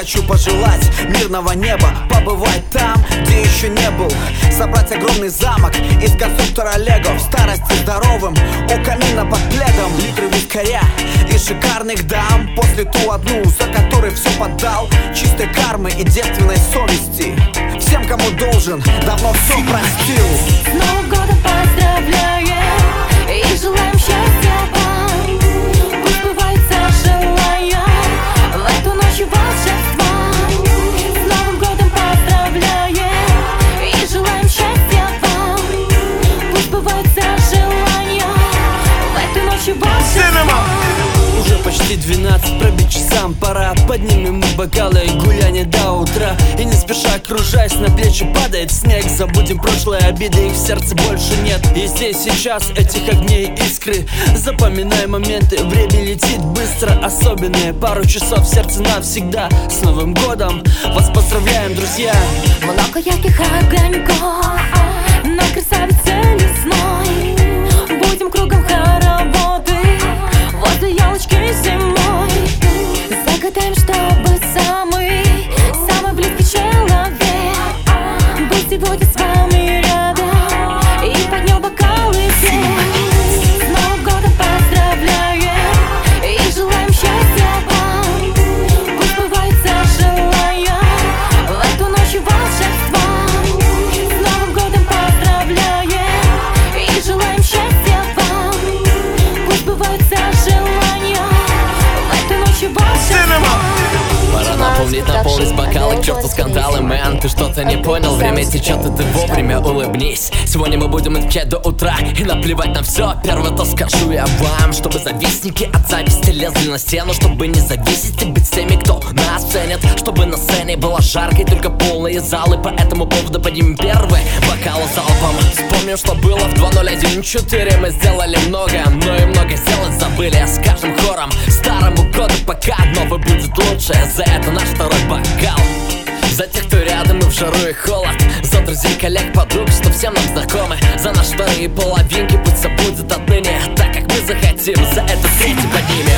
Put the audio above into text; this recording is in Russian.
хочу пожелать мирного неба, побывать там, где еще не был, собрать огромный замок из конструктора Лего, в старости здоровым у камина под пледом, литры вискаря и шикарных дам, после ту одну, за которой все поддал, чистой кармы и девственной совести. Всем, кому должен, давно все простил. С Новым годом поздравляем и желаем счастья вам. Пусть сбывается желание в эту ночь волшебства. С Новым годом поздравляем и желаем счастья вам. Пусть сбывается желание в эту ночь волшебства. Уже почти 12, пробить часам пора. Поднимем бокалы, гуляние до утра. И не спеша, кружась, на плечи падает снег. Забудем прошлые обиды, их в сердце больше нет. И здесь сейчас этих огней искры. Запоминай моменты, время летит быстро. Особенные пару часов в сердце навсегда. С Новым годом вас поздравляем, друзья. Много ярких огоньков на красавице лесной. Будем кругом хороводы возле елочки зимой. Загадаем, чтобы самый близкий человек был сегодня с вами рядом и поднял бокалы все. С Новым годом поздравляем и желаем счастья вам. Пусть сбывается желание в эту ночь волшебства. С Новым годом поздравляем и желаем счастья вам. Пусть сбывается желание в эту ночь волшебства. Пора наполнить бокалы, к черту скандалы, мэн. Ты что-то не понял, время течет, и ты вовремя улыбнись. Сегодня мы будем отвечать до утра, и наплевать на все. Первое то скажу я вам, чтобы завистники от зависти лезли на стену, чтобы не зависеть и быть с теми, кто нас ценит. Чтобы на сцене было жарко и только полные залы. По этому поводу поднимем первый бокал залпом. Вспомним, что было в 2014. Мы сделали много, но и много сделать забыли. Скажем хором старому году пока, новый будет лучше. За это наш второй бокал. За тех, кто рядом и в жару и холод. За друзей, коллег, подруг, что всем нам знакомы. За наши вторые половинки, пусть все будет отныне так, как мы захотим. За это третий поднимем.